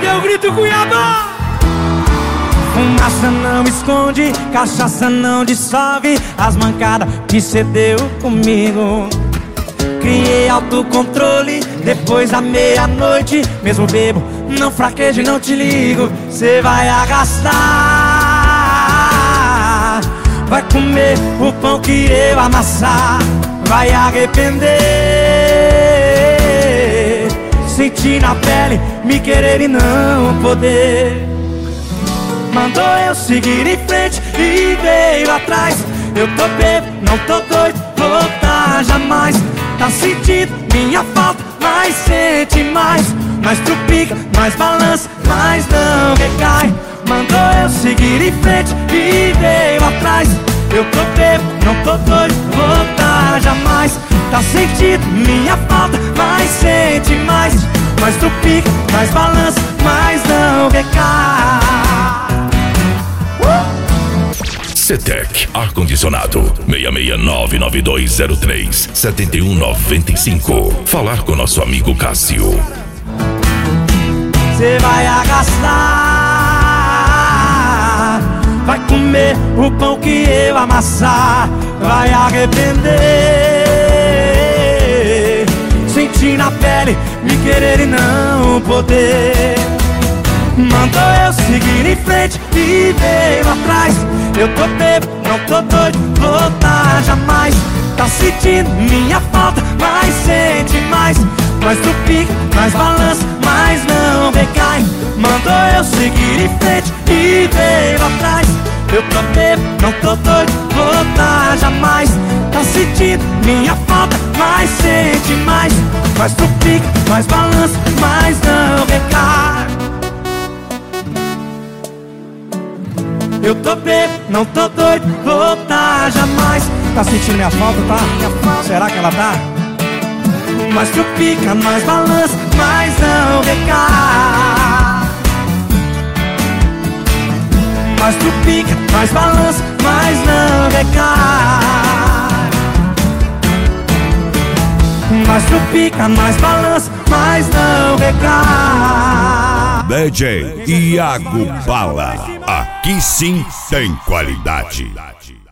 eu grito Cuiabá. Fumaça não esconde, cachaça não dissolve as mancadas que cê deu comigo. Criei autocontrole depois da meia-noite. Mesmo bebo, não fraquejo e não te ligo. Cê vai arrastar, vai comer o pão que eu amassar. Vai arrepender, sentir na pele, me querer e não poder. Mandou eu seguir em frente e veio atrás. Eu tô bebo, não tô doido, voltar jamais. Tá sentindo minha falta, mas sente mais. Mais trupica, mais balança, mas não recai. Mandou eu seguir em frente e veio atrás. Eu tô bebo, não tô doido, voltar jamais. Tá sentindo minha falta, mas sente mais. Mais trupica, mais balança, mas não recai. CETEC Ar-Condicionado 66992037195. Falar com nosso amigo Cássio. Cê vai arrastar, vai comer o pão que eu amassar. Vai arrepender, sentir na pele, me querer e não poder. Mandou eu seguir em frente e veio atrás. Eu tô bebo, não tô doido, voltar jamais. Tá sentindo minha falta, mas sente mais. Mais trupica, mais balança, mas não recai. Mandou eu seguir em frente e veio atrás. Eu tô bebo, não tô doido, voltar jamais. Tá sentindo minha falta, mas sente mais. Mais trupica, mais balança, mas não recai. Eu tô bebo, não tô doido, voltar jamais. Tá sentindo minha falta, tá? Será que ela tá? Mais trupica, mais balança, mas não recai. Mais trupica, mais balança, mas não recai. Mais trupica, mais balança, mas não recai. DJ Iago Bala, aqui sim tem qualidade.